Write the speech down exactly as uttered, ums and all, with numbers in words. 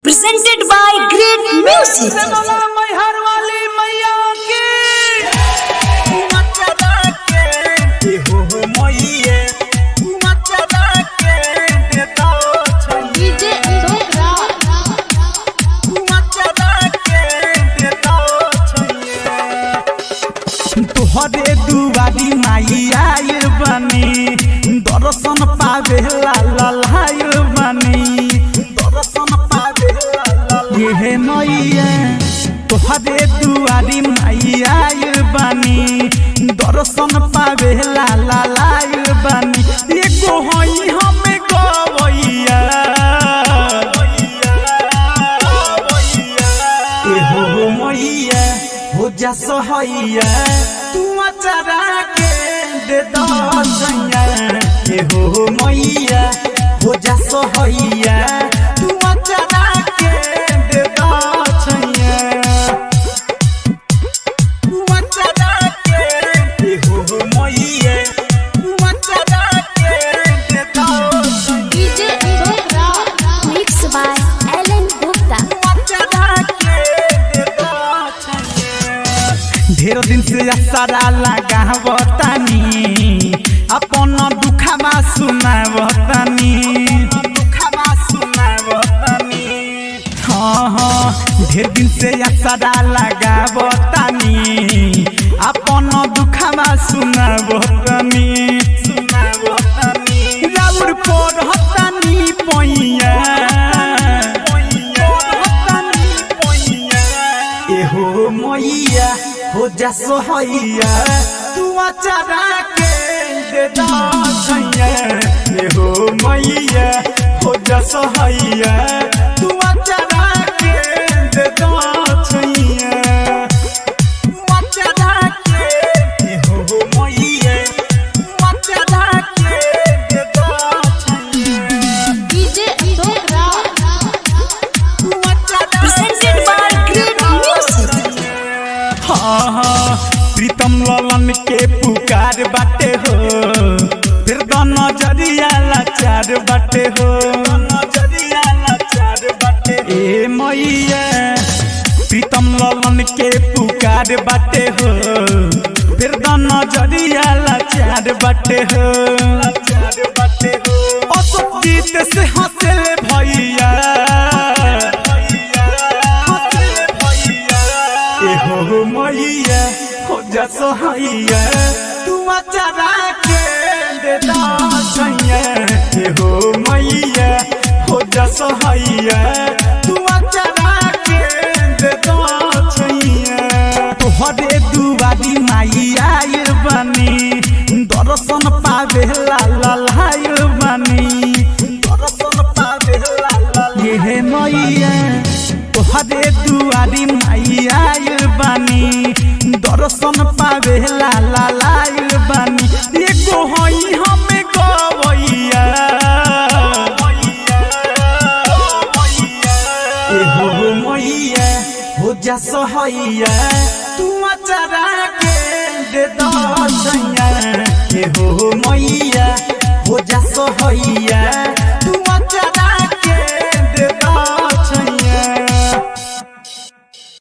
presented by Great Music. तोहरे दुआरी माई आइल बनी दर्शन पावे लाल बनी दर्शन पावे ये मैया तोहरे दुआरी माई आइल बनी दर्शन पावे लाल बनी एगो हई हमें गवैया एहो मैया हो जा सहैया तू अचारा के दे दसैया एहो मैया हो जा सहैया तू अचारा के दे दसैया तू अचारा के एहो मैया तू अचारा के दे दसैया डीजे मिक्स बाय एलन गुप्ता। ढेर दिन से सारा लगावतानी अपन दुखमा सुनावतानी दुखमा सुनावतानी हाँ हाँ ढेर दिन से सारा लगावतानी अपन दुखमा सुनावतानी सुनावतानी राउर पढ़तानी पैया एहो मैया हो जा सहैया तू अचारा के दे दसैया एहो मैया हो जा सहैया तू अचारा के दे दसैया तू अचारा के एहो मैया तू अचारा के दे दसैया डीजे तू अचारा presented by Great Music। हाँ हाँ प्रीतम ललन के पुकार बाटे हो फिर नजरिया लाचार बाटे हो नजरिया लाचार बाटे ए मैया प्रीतम ललन के पुकार बाटे हो फिर नजरिया लाचार बाटे हो लाचार बाटे हो अशोक गीत से हंसल भैया एहो मैया हो जा सहैया तू अचारा के दे दसैया एहो मैया हो जा सहैया तू अचारा के दे दसैया तोहरे दुआरी माई आइल बनी दर्शन पावे लाल बनी दर्शन पावे लाल ये मैया तोहरे दुआरी माई आइल बनी दर्शन पावे लाल बनी एगो हई हमें गवैया एहो मैया हो जा सहैया तू अचारा के दे दसैया एहो